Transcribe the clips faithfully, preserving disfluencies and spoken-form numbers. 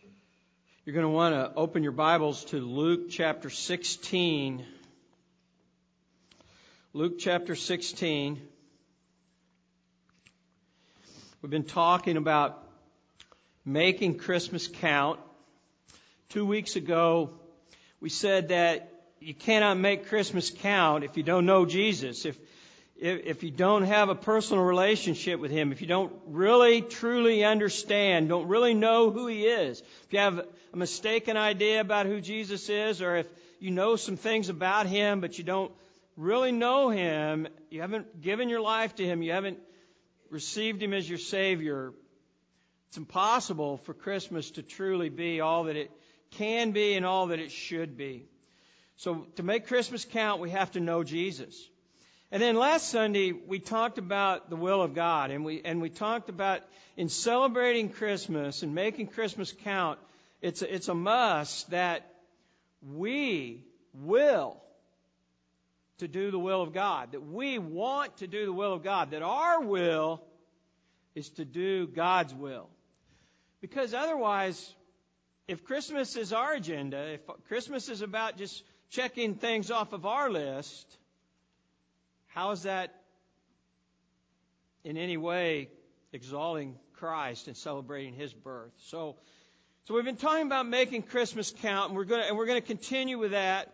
You're going to want to open your Bibles to Luke chapter sixteen. Luke chapter sixteen. We've been talking about making Christmas count. Two weeks ago, we said that you cannot make Christmas count if you don't know Jesus, if, if if you don't have a personal relationship with Him, if you don't really, truly understand, don't really know who He is, if you have a mistaken idea about who Jesus is, or if you know some things about Him, but you don't really know Him, you haven't given your life to Him, you haven't received Him as your Savior, it's impossible for Christmas to truly be all that it can be and all that it should be. So to make Christmas count, we have to know Jesus. And then last Sunday, we talked about the will of God, and we and we talked about in celebrating Christmas and making Christmas count, it's a, it's a must that we will to do the will of God, that we want to do the will of God, that our will is to do God's will. Because otherwise, if Christmas is our agenda, if Christmas is about just checking things off of our list, how is that in any way exalting Christ and celebrating His birth? So, so we've been talking about making Christmas count, and we're going to, and we're going to continue with that.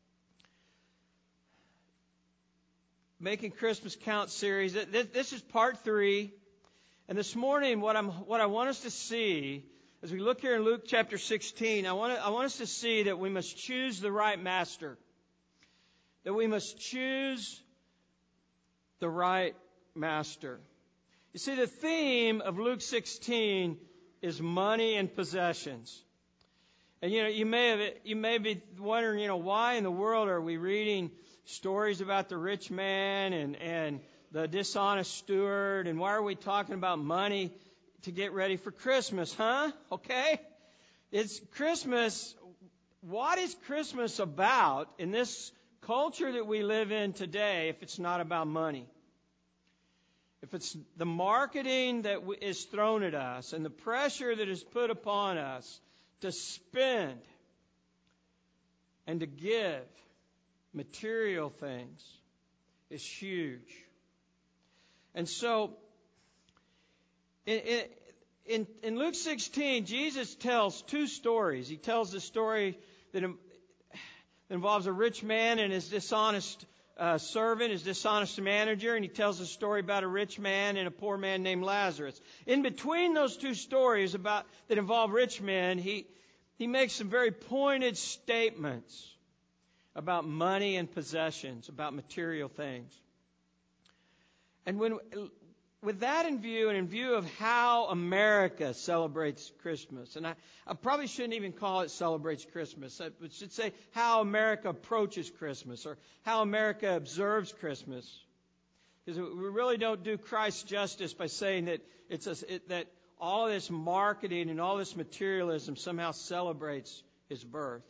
Making Christmas Count series. This is part three. And this morning, what I'm, what I want us to see, as we look here in Luke chapter sixteen, I want to, I want us to see that we must choose the right master. That we must choose the right master. You see, the theme of Luke sixteen is money and possessions. And you know, you may have, you may be wondering, you know, why in the world are we reading stories about the rich man and, and the dishonest steward, and why are we talking about money to get ready for Christmas, huh? Okay? It's Christmas. What is Christmas about in this culture that we live in today if it's not about money? If it's the marketing that is thrown at us and the pressure that is put upon us to spend and to give material things is huge. And so, in, in, in Luke sixteen, Jesus tells two stories. He tells the story that involves a rich man and his dishonest uh, servant, his dishonest manager, and he tells a story about a rich man and a poor man named Lazarus. In between those two stories about that involve rich men, he he makes some very pointed statements about money and possessions, about material things. And when, with that in view, and in view of how America celebrates Christmas, and I, I probably shouldn't even call it celebrates Christmas. I should say how America approaches Christmas, or how America observes Christmas. Because we really don't do Christ justice by saying that it's a, it, that all this marketing and all this materialism somehow celebrates His birth.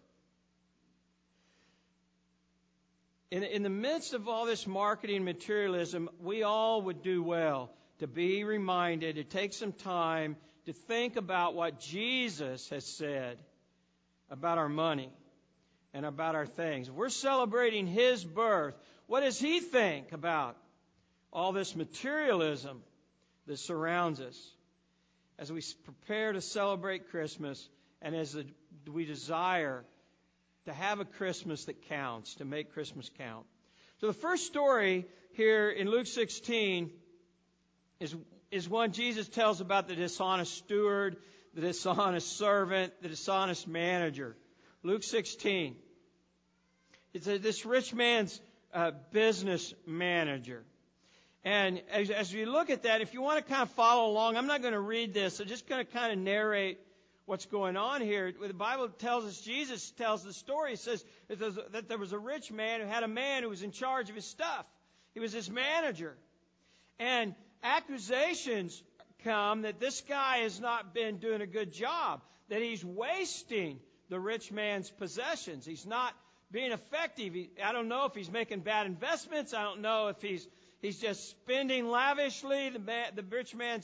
In, in the midst of all this marketing materialism, we all would do well to be reminded, to take some time to think about what Jesus has said about our money and about our things. If we're celebrating His birth, what does He think about all this materialism that surrounds us as we prepare to celebrate Christmas and as the, we desire to have a Christmas that counts, to make Christmas count? So the first story here in Luke sixteen is, is one Jesus tells about the dishonest steward, the dishonest servant, the dishonest manager. Luke sixteen. It's a, this rich man's uh, business manager. And as, as we look at that, if you want to kind of follow along, I'm not going to read this. I'm just going to kind of narrate what's going on here. The Bible tells us, Jesus tells the story. It says that there was a rich man who had a man who was in charge of his stuff. He was his manager. And accusations come that this guy has not been doing a good job, that he's wasting the rich man's possessions. He's not being effective. He, I don't know if he's making bad investments. I don't know if he's he's just spending lavishly. The, man, the rich man's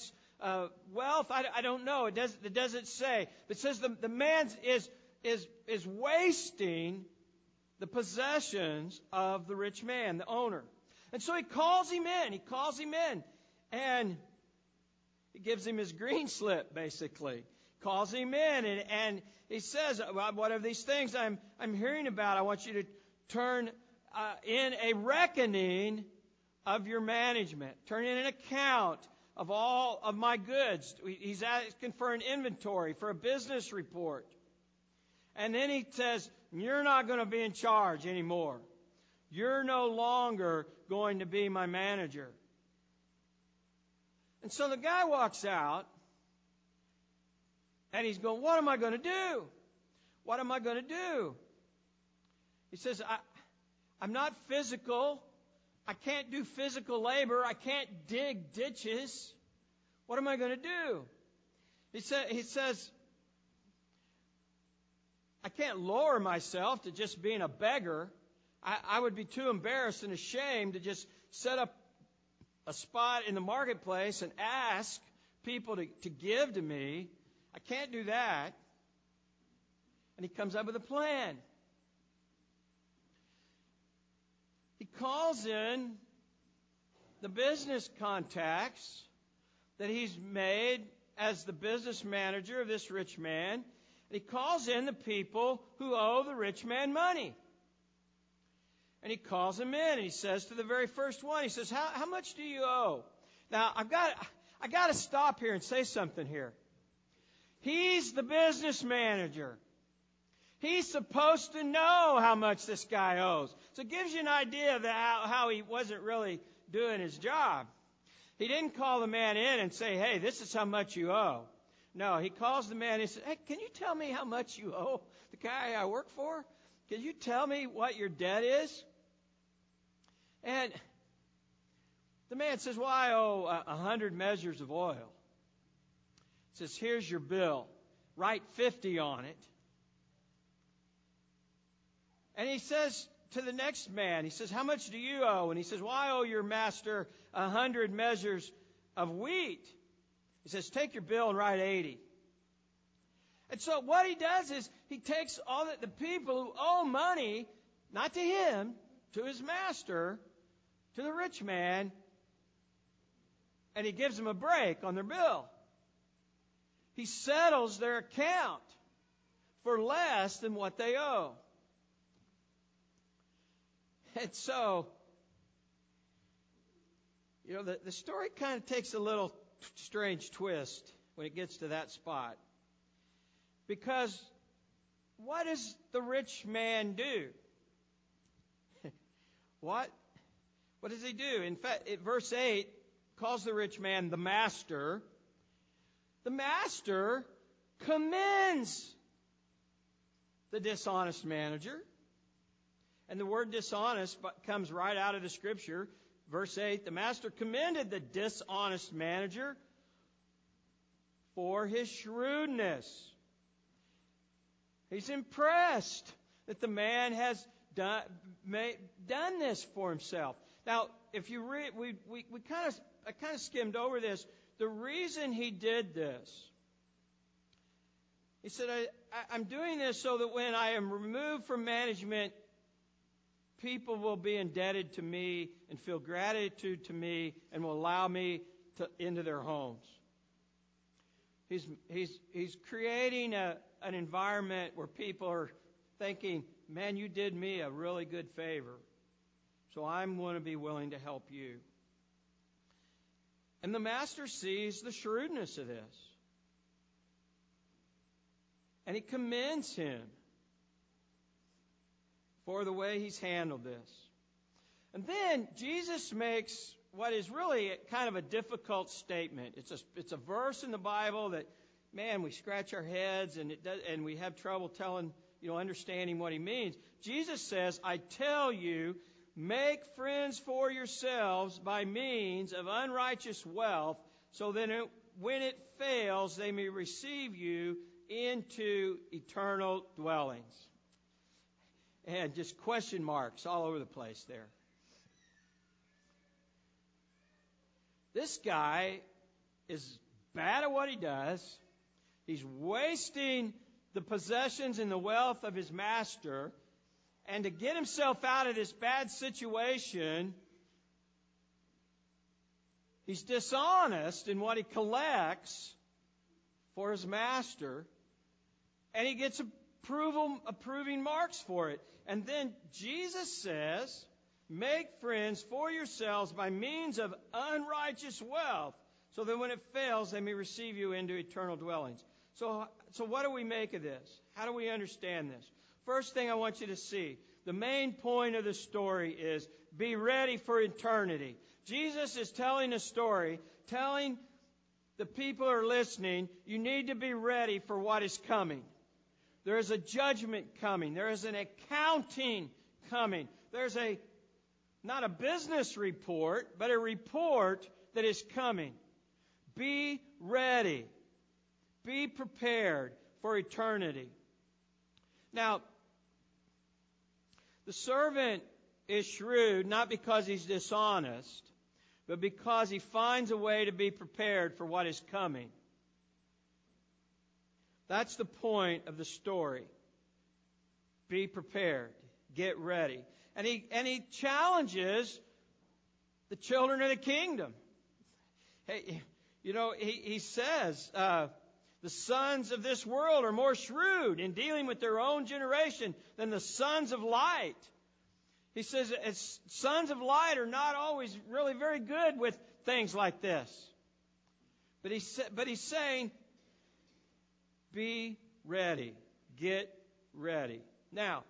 uh, wealth? I, I don't know. It doesn't, it doesn't say. It says the, the man is, is, is wasting the possessions of the rich man, the owner. And so he calls him in. He calls him in. And he gives him his green slip, basically. Calls him in, and, and he says, well, what are these things I'm, I'm hearing about? I want you to turn uh, in a reckoning of your management. Turn in an account of all of my goods. He's asking for an inventory, for a business report. And then he says, you're not going to be in charge anymore. You're no longer going to be my manager. And so the guy walks out, and he's going, what am I going to do? What am I going to do? He says, I, I'm not physical. I can't do physical labor. I can't dig ditches. What am I going to do? He, sa- he says, I can't lower myself to just being a beggar. I, I would be too embarrassed and ashamed to just set up a spot in the marketplace and ask people to, to give to me. I can't do that. And he comes up with a plan. He calls in the business contacts that he's made as the business manager of this rich man. And he calls in the people who owe the rich man money. And he calls them in, and he says to the very first one, he says, how, how much do you owe? Now, I've got, I got to stop here and say something here. He's the business manager. He's supposed to know how much this guy owes. So it gives you an idea of how, how he wasn't really doing his job. He didn't call the man in and say, hey, this is how much you owe. No, he calls the man and says, hey, can you tell me how much you owe the guy I work for? Can you tell me what your debt is? And the man says, well, I owe a hundred measures of oil. He says, here's your bill. Write fifty on it. And he says to the next man, he says, how much do you owe? And he says, well, I owe your master a hundred measures of wheat. He says, take your bill and write eighty. And so what he does is he takes all the, the people who owe money, not to him, to his master, to the rich man, and he gives them a break on their bill. He settles their account for less than what they owe. And so, you know, the, the story kind of takes a little t- strange twist when it gets to that spot. Because what does the rich man do? what? What does he do? In fact, it, verse eight calls the rich man the master. The master commends the dishonest manager. And the word dishonest comes right out of the scripture. Verse eight, the master commended the dishonest manager for his shrewdness. He's impressed that the man has done, made, done this for himself. Now, if you read, we, we, we kind of, I kind of skimmed over this. The reason he did this, he said, I, I, I'm doing this so that when I am removed from management, people will be indebted to me and feel gratitude to me and will allow me to, into their homes. He's, he's, he's creating a, an environment where people are thinking, man, you did me a really good favor, so I'm going to be willing to help you. And the master sees the shrewdness of this. And he commends him for the way he's handled this. And then Jesus makes what is really kind of a difficult statement. It's a, it's a verse in the Bible that, man, we scratch our heads and it does, and we have trouble telling, you know, understanding what he means. Jesus says, I tell you, make friends for yourselves by means of unrighteous wealth, so that it, when it fails, they may receive you into eternal dwellings. And just question marks all over the place there. This guy is bad at what he does. He's wasting the possessions and the wealth of his master. And to get himself out of this bad situation, he's dishonest in what he collects for his master. And he gets approval, approving marks for it. And then Jesus says, make friends for yourselves by means of unrighteous wealth, so that when it fails, they may receive you into eternal dwellings. So, so what do we make of this? How do we understand this? First thing I want you to see, the main point of the story is be ready for eternity. Jesus is telling a story, telling the people who are listening, you need to be ready for what is coming. There is a judgment coming. There is an accounting coming. There's a, not a business report, but a report that is coming. Be ready. Be prepared for eternity. Now, the servant is shrewd not because he's dishonest, but because he finds a way to be prepared for what is coming. That's the point of the story. Be prepared. Get ready. And he, and he challenges the children of the kingdom. Hey, you know, he, he says, uh, the sons of this world are more shrewd in dealing with their own generation than the sons of light. He says, it's, sons of light are not always really very good with things like this. But, he, but he's saying, be ready. Get ready. Now,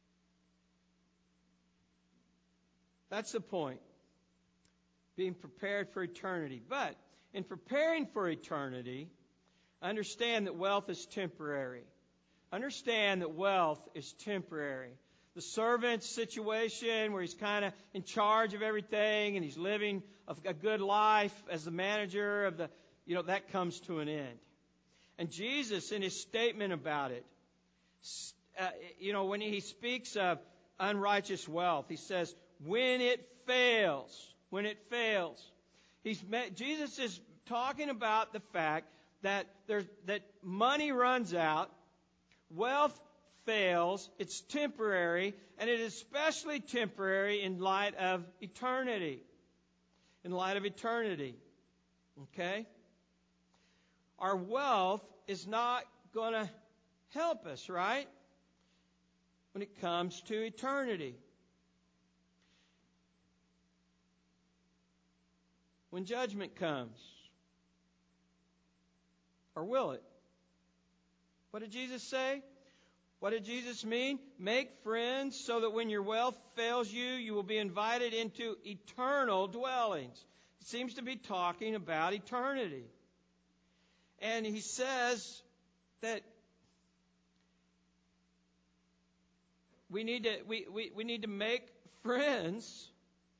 that's the point. Being prepared for eternity. But in preparing for eternity, understand that wealth is temporary. Understand that wealth is temporary. The servant's situation where he's kind of in charge of everything and he's living a good life as the manager of the, you know, that comes to an end. And Jesus, in his statement about it, uh, you know, when he speaks of unrighteous wealth, he says, when it fails, when it fails. He's Jesus is talking about the fact that there's, that money runs out, wealth fails, it's temporary, and it is especially temporary in light of eternity. In light of eternity. Okay? Our wealth is not going to help us, right? When it comes to eternity. When judgment comes. Or will it? What did Jesus say? What did Jesus mean? Make friends so that when your wealth fails you, you will be invited into eternal dwellings. He seems to be talking about eternity. And he says that we need to we, we, we need to make friends.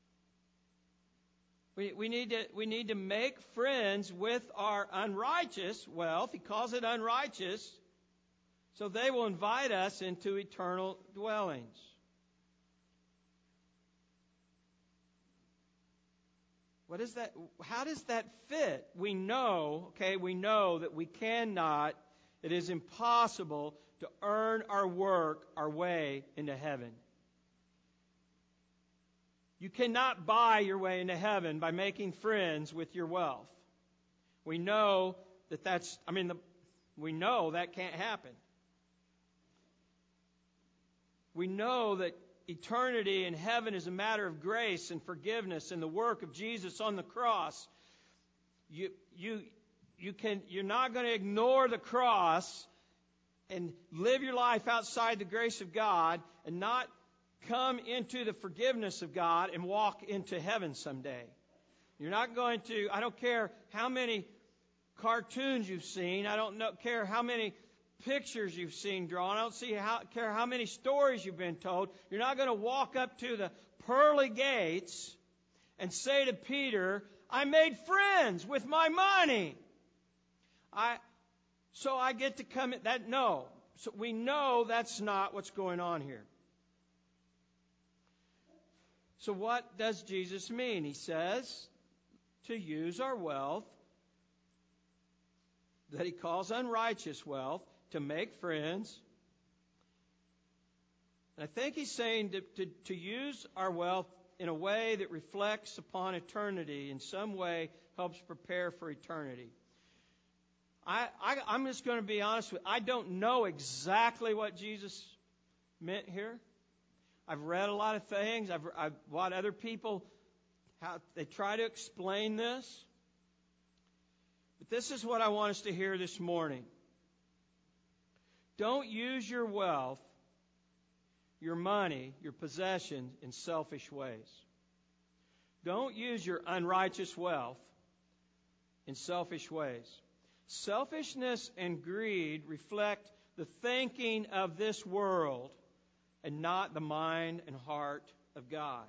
We, we need to we need to make friends with our unrighteous wealth. He calls it unrighteous. So they will invite us into eternal dwellings. What is that? How does that fit? We know, okay, we know that we cannot, it is impossible to earn our work our way into heaven. You cannot buy your way into heaven by making friends with your wealth. We know that that's, I mean, the, we know that can't happen. We know that eternity in heaven is a matter of grace and forgiveness and the work of Jesus on the cross. You, you, you can, you're not going to ignore the cross and live your life outside the grace of God and not come into the forgiveness of God and walk into heaven someday. You're not going to, I don't care how many cartoons you've seen. I don't know, care how many pictures you've seen drawn. I don't see how, care how many stories you've been told. You're not going to walk up to the pearly gates and say to Peter, I made friends with my money. I, so I get to come in. That, no. So we know that's not what's going on here. So what does Jesus mean? He says to use our wealth that he calls unrighteous wealth, to make friends. And I think he's saying to, to, to use our wealth in a way that reflects upon eternity, in some way helps prepare for eternity. I, I, I'm just going to be honest with you. I don't know exactly what Jesus meant here. I've read a lot of things. I've, I've what other people, how they try to explain this. But this is what I want us to hear this morning. Don't use your wealth, your money, your possessions in selfish ways. Don't use your unrighteous wealth in selfish ways. Selfishness and greed reflect the thinking of this world and not the mind and heart of God.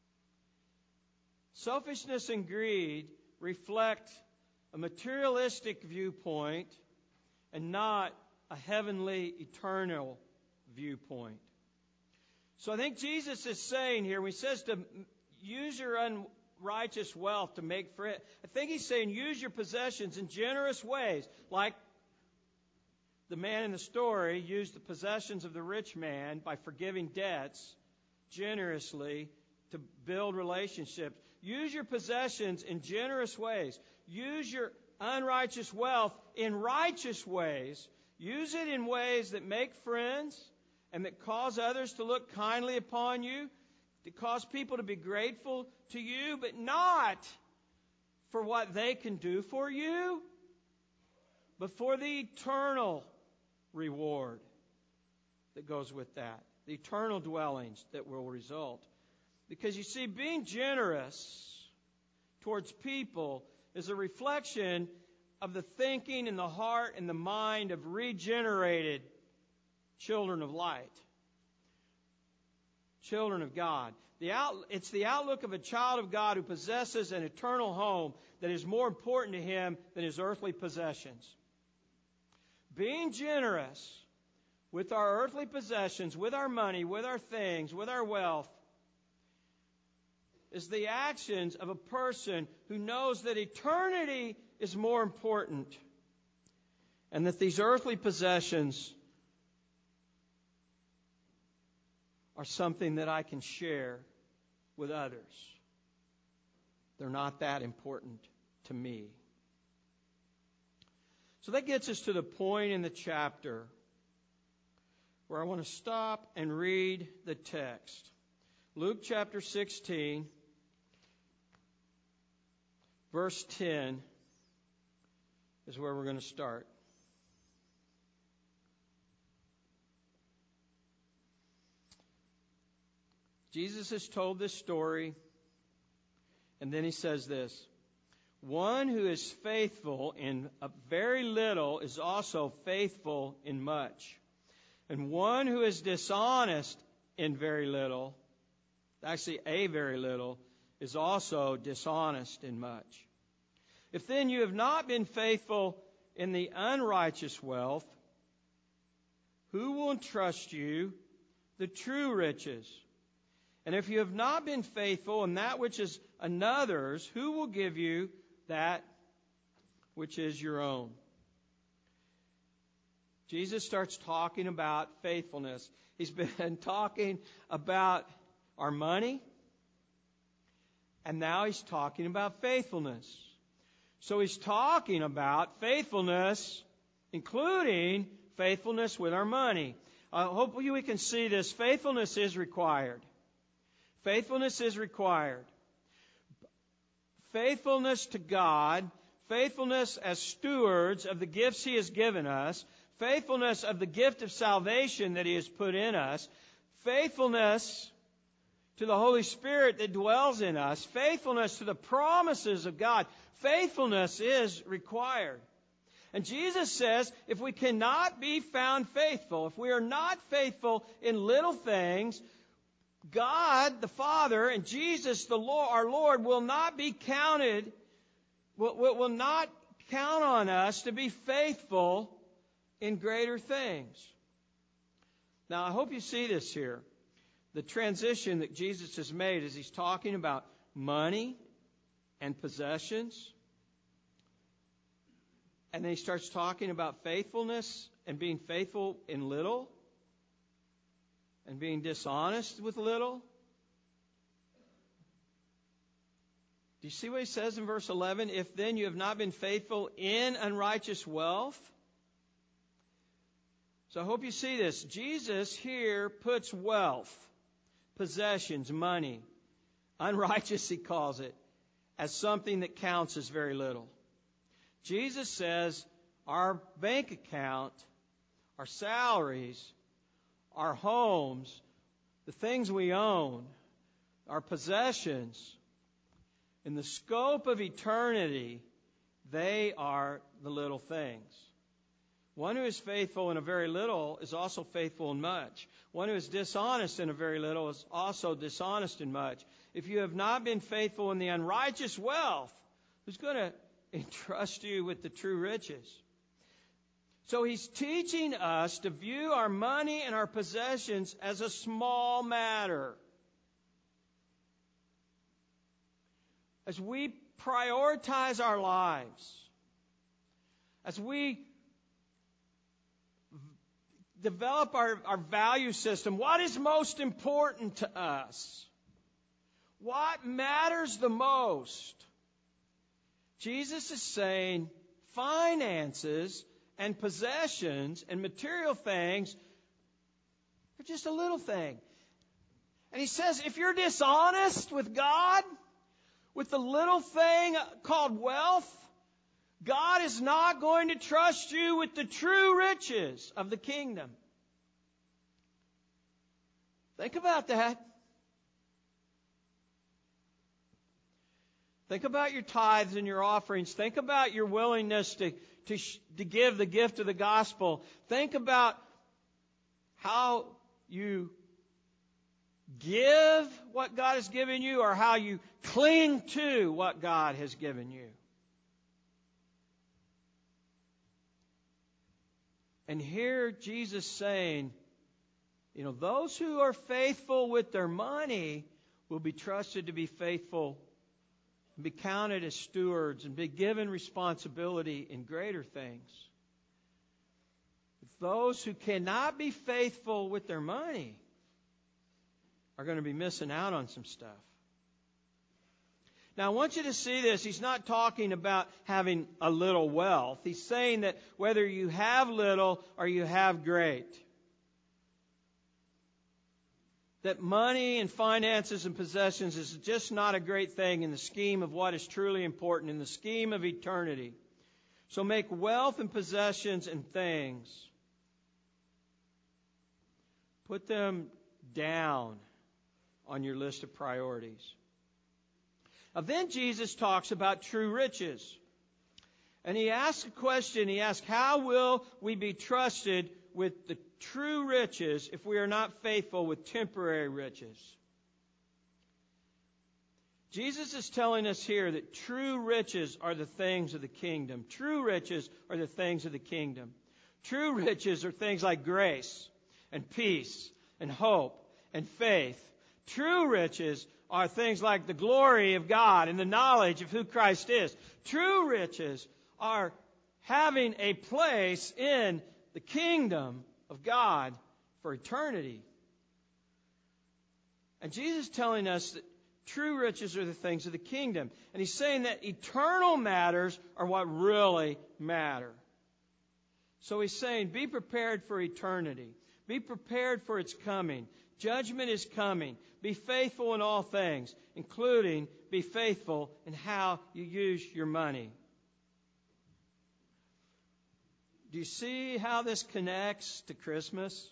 Selfishness and greed reflect a materialistic viewpoint and not a heavenly, eternal viewpoint. So I think Jesus is saying here, when he says to use your unrighteous wealth to make friends, I think he's saying use your possessions in generous ways, like the man in the story used the possessions of the rich man by forgiving debts generously to build relationships. Use your possessions in generous ways. Use your unrighteous wealth in righteous ways. Use it in ways that make friends and that cause others to look kindly upon you, to cause people to be grateful to you, but not for what they can do for you, but for the eternal reward that goes with that, the eternal dwellings that will result. Because you see, being generous towards people is a reflection of the thinking and the heart and the mind of regenerated children of light, children of God. The out, it's the outlook of a child of God who possesses an eternal home that is more important to him than his earthly possessions. Being generous with our earthly possessions, with our money, with our things, with our wealth, is the actions of a person who knows that eternity is more important and that these earthly possessions are something that I can share with others. They're not that important to me. So that gets us to the point in the chapter where I want to stop and read the text. Luke chapter sixteen, verse ten is where we're going to start. Jesus has told this story, and then he says this: one who is faithful in a very little is also faithful in much. And one who is dishonest in very little, actually a very little, is also dishonest in much. If then you have not been faithful in the unrighteous wealth, who will entrust you the true riches? And if you have not been faithful in that which is another's, who will give you that which is your own? Jesus starts talking about faithfulness. He's been talking about our money, and now he's talking about faithfulness. So he's talking about faithfulness, including faithfulness with our money. I hope we can see this. Faithfulness is required. Faithfulness is required. Faithfulness to God, faithfulness as stewards of the gifts He has given us, faithfulness of the gift of salvation that He has put in us, faithfulness to the Holy Spirit that dwells in us, faithfulness to the promises of God. Faithfulness is required. And Jesus says, if we cannot be found faithful, if we are not faithful in little things, God, the Father, and Jesus, the Lord, our Lord, will not be counted, will, will, will not count on us to be faithful in greater things. Now, I hope you see this here. The transition that Jesus has made as He's talking about money and possessions And then he starts talking about faithfulness and being faithful in little and being dishonest with little. Do you see what he says in verse eleven? If then you have not been faithful in unrighteous wealth. So I hope you see this. Jesus here puts wealth, possessions, money, unrighteous he calls it, as something that counts as very little. Jesus says our bank account, our salaries, our homes, the things we own, our possessions, in the scope of eternity, they are the little things. One who is faithful in a very little is also faithful in much. One who is dishonest in a very little is also dishonest in much. If you have not been faithful in the unrighteous wealth, who's going to entrust you with the true riches? So he's teaching us to view our money and our possessions as a small matter. As we prioritize our lives, as we develop our, our value system, what is most important to us? What matters the most? Jesus is saying finances and possessions and material things are just a little thing. And he says if you're dishonest with God, with the little thing called wealth, God is not going to trust you with the true riches of the kingdom. Think about that. Think about your tithes and your offerings. Think about your willingness to, to, to give the gift of the gospel. Think about how you give what God has given you or how you cling to what God has given you. And here Jesus saying, you know, those who are faithful with their money will be trusted to be faithful and be counted as stewards and be given responsibility in greater things. But those who cannot be faithful with their money are going to be missing out on some stuff. Now, I want you to see this. He's not talking about having a little wealth. He's saying that whether you have little or you have great, that money and finances and possessions is just not a great thing in the scheme of what is truly important, in the scheme of eternity. So make wealth and possessions and things, put them down on your list of priorities. Now, then Jesus talks about true riches. And he asks a question. He asks, how will we be trusted with the true riches if we are not faithful with temporary riches? Jesus is telling us here that true riches are the things of the kingdom. True riches are the things of the kingdom. True riches are things like grace and peace and hope and faith. True riches are things like the glory of God and the knowledge of who Christ is. True riches are having a place in the kingdom of God for eternity. And Jesus is telling us that true riches are the things of the kingdom. And he's saying that eternal matters are what really matter. So he's saying, be prepared for eternity. Be prepared for its coming. Judgment is coming. Be faithful in all things, including be faithful in how you use your money. Do you see how this connects to Christmas?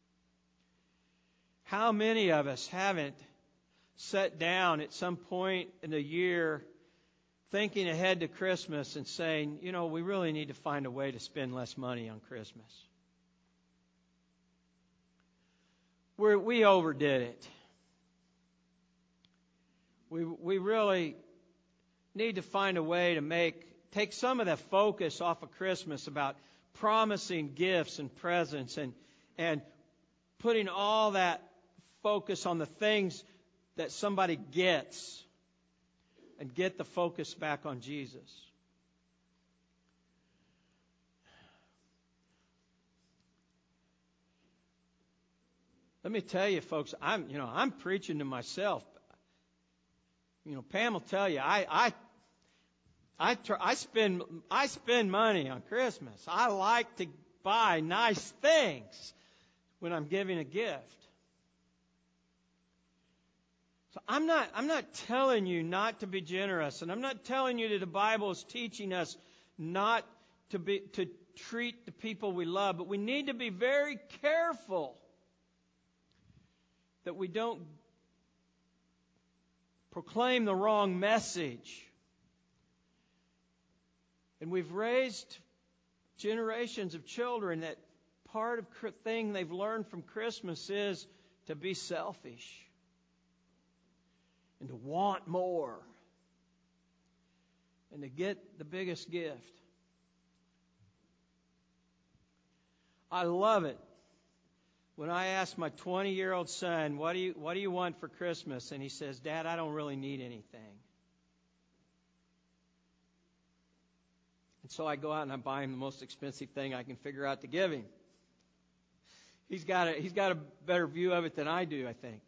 How many of us haven't sat down at some point in the year thinking ahead to Christmas and saying, you know, we really need to find a way to spend less money on Christmas? We're, we overdid it. We we really need to find a way to make take some of the focus off of Christmas about promising gifts and presents and and putting all that focus on the things that somebody gets and get the focus back on Jesus. Let me tell you, folks, I'm, you know, I'm preaching to myself. You know, Pam will tell you, I, I, I, try, I spend, I spend money on Christmas. I like to buy nice things when I'm giving a gift. So I'm not, I'm not telling you not to be generous, and I'm not telling you that the Bible is teaching us not to be, to treat the people we love, but we need to be very careful that we don't proclaim the wrong message. And we've raised generations of children that part of the thing they've learned from Christmas is to be selfish and to want more and to get the biggest gift. I love it when I ask my twenty-year-old son, what do you, what do you want for Christmas? And he says, Dad, I don't really need anything. And so I go out and I buy him the most expensive thing I can figure out to give him. He's got a, he's got a better view of it than I do, I think.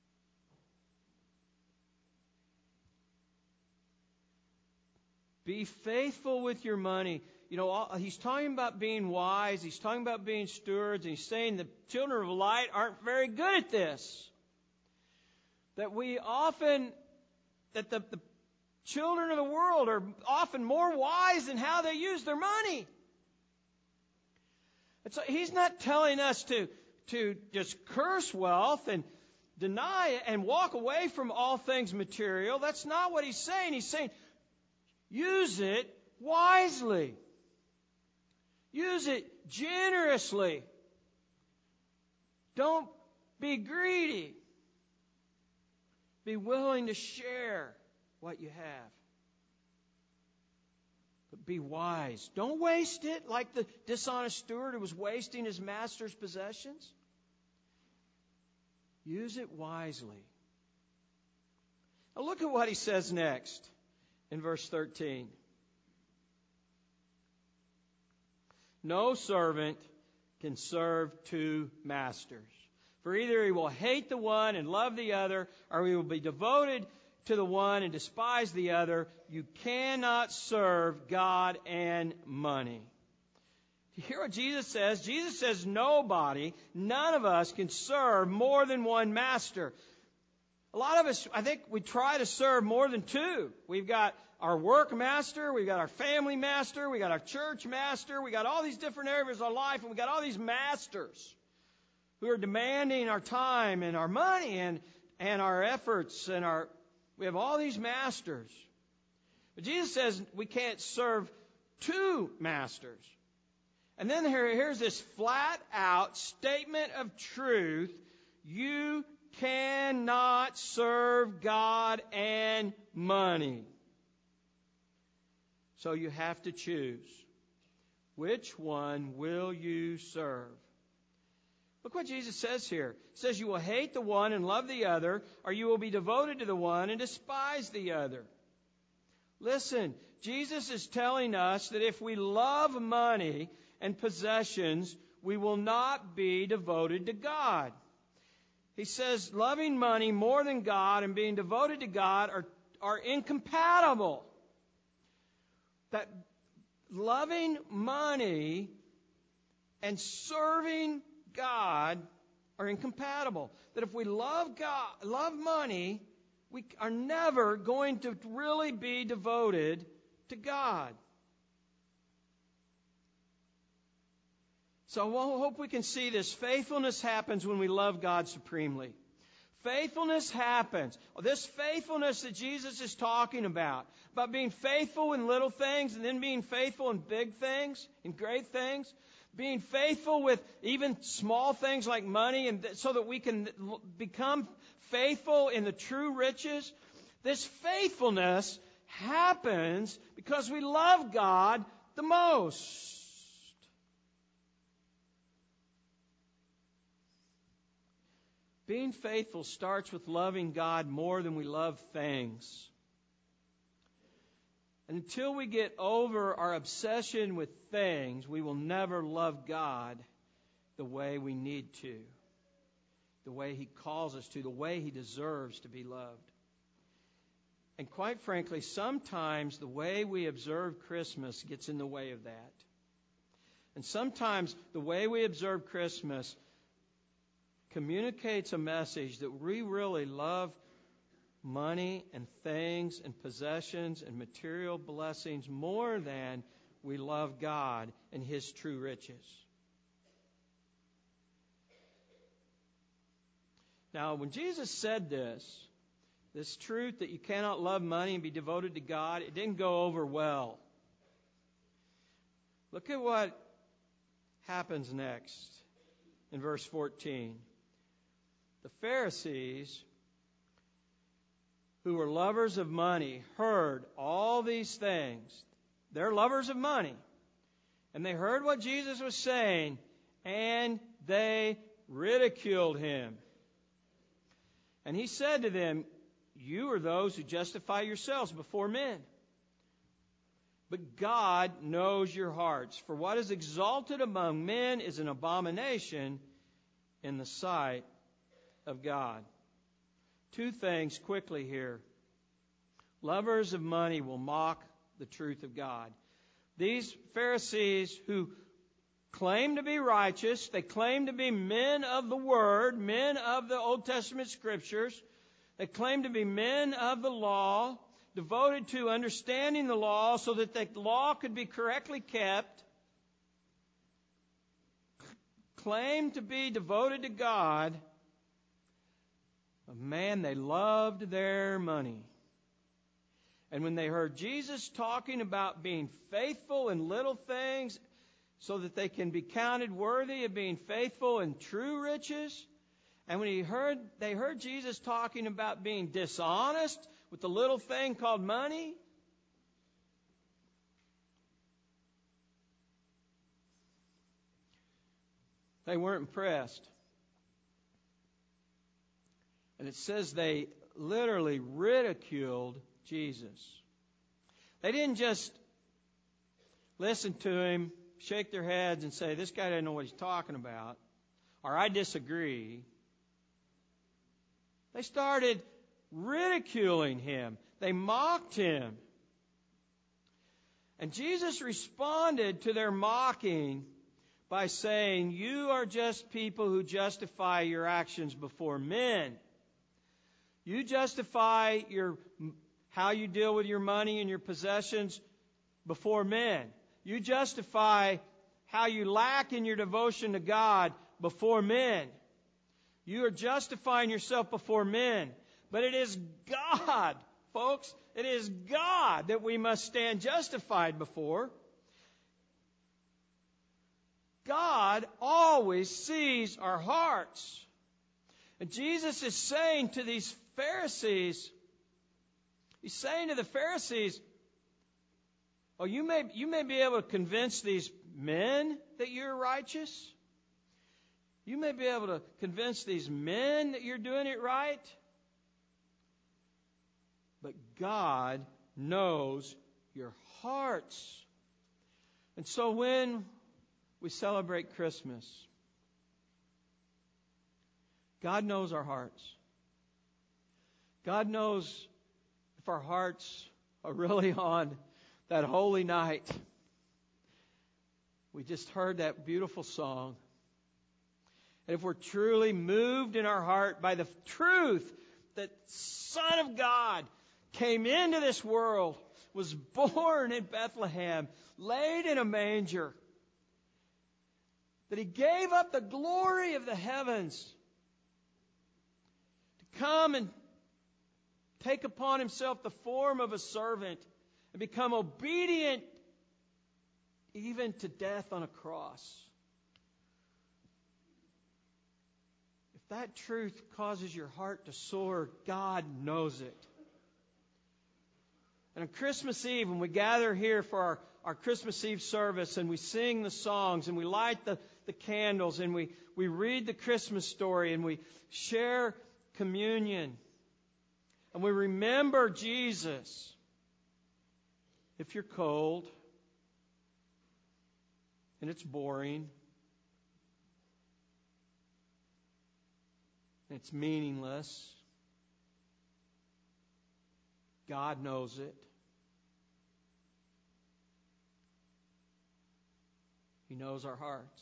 Be faithful with your money. You know, he's talking about being wise. He's talking about being stewards. And he's saying the children of light aren't very good at this. That we often, that the, the children of the world are often more wise in how they use their money. And so he's not telling us to, to just curse wealth and deny it and walk away from all things material. That's not what he's saying. He's saying, use it wisely. Use it generously. Don't be greedy. Be willing to share what you have. But be wise. Don't waste it like the dishonest steward who was wasting his master's possessions. Use it wisely. Now look at what he says next in verse thirteen. No servant can serve two masters. For either he will hate the one and love the other, or he will be devoted to the one and despise the other. You cannot serve God and money. You hear what Jesus says? Jesus says nobody, none of us can serve more than one master. A lot of us, I think we try to serve more than two. We've got our work master, we've got our family master, we got our church master, we got all these different areas of our life, and we got all these masters who are demanding our time and our money and, and our efforts, and our we have all these masters. But Jesus says we can't serve two masters. And then here, here's this flat out statement of truth. You cannot serve God and money. So you have to choose. Which one will you serve? Look what Jesus says here. He says you will hate the one and love the other, or you will be devoted to the one and despise the other. Listen, Jesus is telling us that if we love money and possessions, we will not be devoted to God. He says loving money more than God and being devoted to God are, are incompatible. That loving money and serving God are incompatible. That if we love God, love money, we are never going to really be devoted to God. So I hope we can see this. Faithfulness happens when we love God supremely. Faithfulness happens. This faithfulness that Jesus is talking about, about being faithful in little things and then being faithful in big things, in great things, being faithful with even small things like money, and th- so that we can become faithful in the true riches. This faithfulness happens because we love God the most. Being faithful starts with loving God more than we love things. And until we get over our obsession with things, we will never love God the way we need to. the way He calls us to, the way He deserves to be loved. And quite frankly, sometimes the way we observe Christmas gets in the way of that. And sometimes the way we observe Christmas communicates a message that we really love money and things and possessions and material blessings more than we love God and His true riches. Now, when Jesus said this, this truth that you cannot love money and be devoted to God, it didn't go over well. Look at what happens next in verse fourteen. The Pharisees, who were lovers of money, heard all these things. They're lovers of money. And they heard what Jesus was saying, and they ridiculed Him. And He said to them, "You are those who justify yourselves before men. But God knows your hearts. For what is exalted among men is an abomination in the sight of God." Two things quickly here. Lovers of money will mock the truth of God. These Pharisees who claim to be righteous, they claim to be men of the Word, men of the Old Testament Scriptures, they claim to be men of the law, devoted to understanding the law so that the law could be correctly kept, claim to be devoted to God. But man, they loved their money. And when they heard Jesus talking about being faithful in little things so that they can be counted worthy of being faithful in true riches, and when he heard they heard Jesus talking about being dishonest with the little thing called money, they weren't impressed. And it says they literally ridiculed Jesus. They didn't just listen to him, shake their heads and say, "This guy doesn't know what he's talking about," or "I disagree." They started ridiculing him. They mocked him. And Jesus responded to their mocking by saying, "You are just people who justify your actions before men. You justify your how you deal with your money and your possessions before men. You justify how you lack in your devotion to God before men. You are justifying yourself before men. But it is God, folks, it is God that we must stand justified before. God always sees our hearts." And Jesus is saying to these Pharisees, He's saying to the Pharisees, "Oh, you may, you may be able to convince these men that you're righteous. You may be able to convince these men that you're doing it right. But God knows your hearts." And so when we celebrate Christmas, God knows our hearts. God knows if our hearts are really on that holy night. We just heard that beautiful song. And if we're truly moved in our heart by the truth that Son of God came into this world, was born in Bethlehem, laid in a manger, that He gave up the glory of the heavens to come and take upon Himself the form of a servant and become obedient even to death on a cross. If that truth causes your heart to soar, God knows it. And on Christmas Eve, when we gather here for our, our Christmas Eve service and we sing the songs and we light the, the candles and we, we read the Christmas story and we share communion and we remember Jesus, if you're cold and it's boring, It's meaningless. God knows it. He knows our hearts.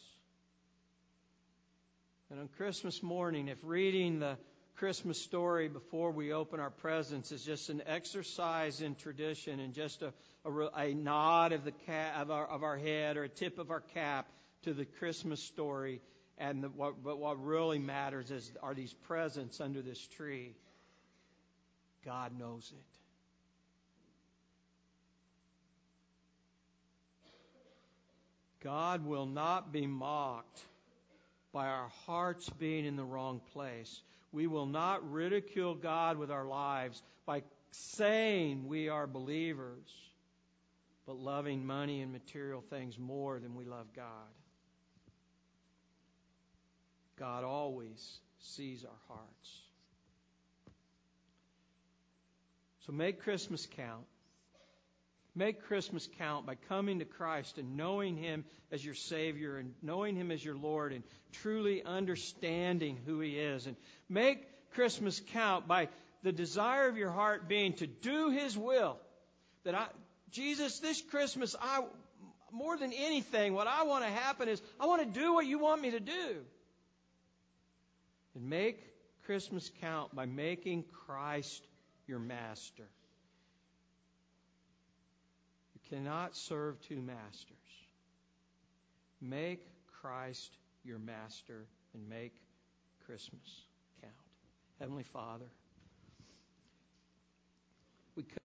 And on Christmas morning, if reading the Christmas story before we open our presents is just an exercise in tradition and just a, a, a nod of the cap, of, our, of our head or a tip of our cap to the Christmas story, and the, what, but what really matters is are these presents under this tree. God knows it. God will not be mocked by our hearts being in the wrong place. We will not ridicule God with our lives by saying we are believers, but loving money and material things more than we love God. God always sees our hearts. So make Christmas count. Make Christmas count by coming to Christ and knowing Him as your Savior and knowing Him as your Lord and truly understanding who He is. And make Christmas count by the desire of your heart being to do His will. That I, Jesus, this Christmas, I, more than anything, what I want to happen is I want to do what you want me to do. And make Christmas count by making Christ your master. Cannot serve two masters. Make Christ your master and make Christmas count. Heavenly Father, we